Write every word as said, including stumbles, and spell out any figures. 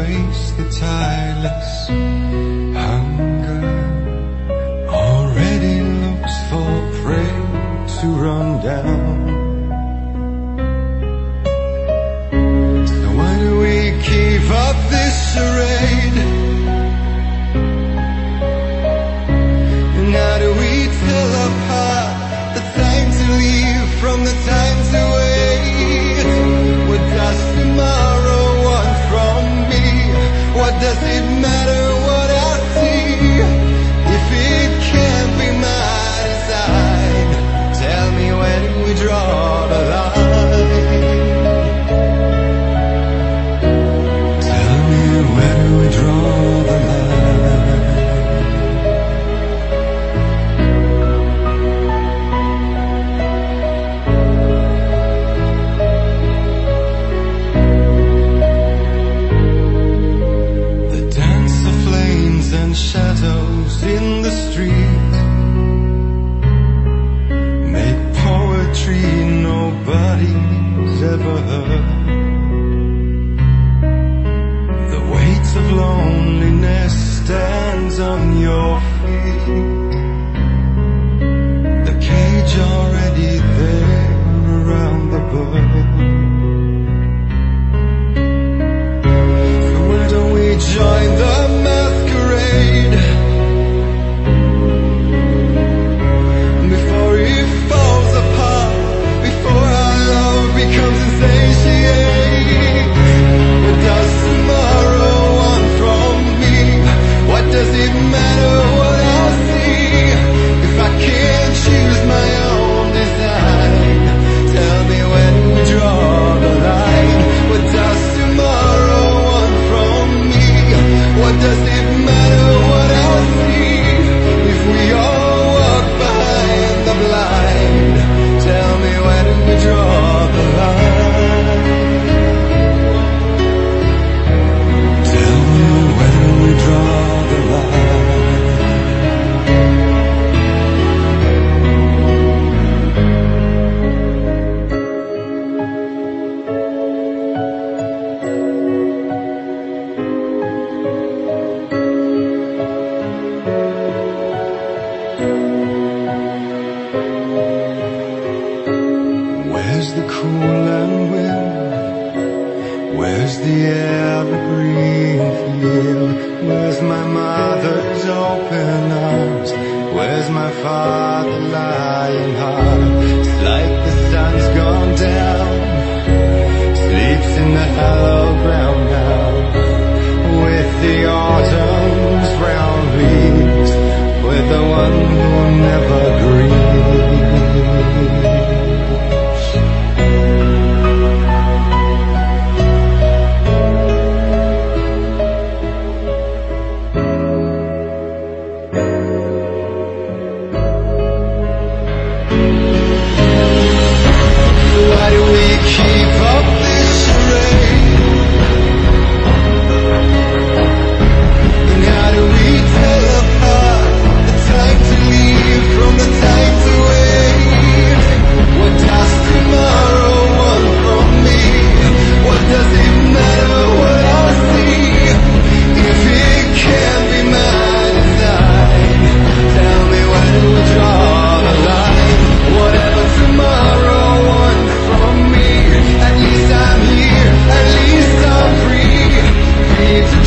waste the tireless hunger already looks for prey to run down. So why do we keep up this charade? And how do we tell apart the time to leave from the time to wait? What does tomorrow want from me? What does it matter what I see? If it can't be my design, tell me where do we draw the line? Tell me where do we draw the line? The dance of flames and shadows in the street make poetry nobody's ever heard. The weight of loneliness stands on your feet. The cage already there around the bird. So why don't we join the masquerade before it falls apart, before our love becomes insatiate? What does tomorrow want from me? What does it matter what I see? If I can't choose my own design, tell me when we draw the line. What does tomorrow want from me? What does it matter what I see? If we all walk behind the blind, tell me when we draw the line. Tell me when we draw the line. Where's the cool and wind? Where's the evergreen field? Where's my mother's open arms? Where's my father lying hard? It's like the sun's gone down, sleeps in the hollow ground now, with the autumn's brown leaves, with the one who never grieves. Why do we keep up this charade? And how do we tell apart the time to leave from the time to wait? What does tomorrow want from me? What does it matter what I see? If it can't be my design, tell me when we draw the line. Whatever tomorrow wants from me, at least I'm here, at least I'm free, free to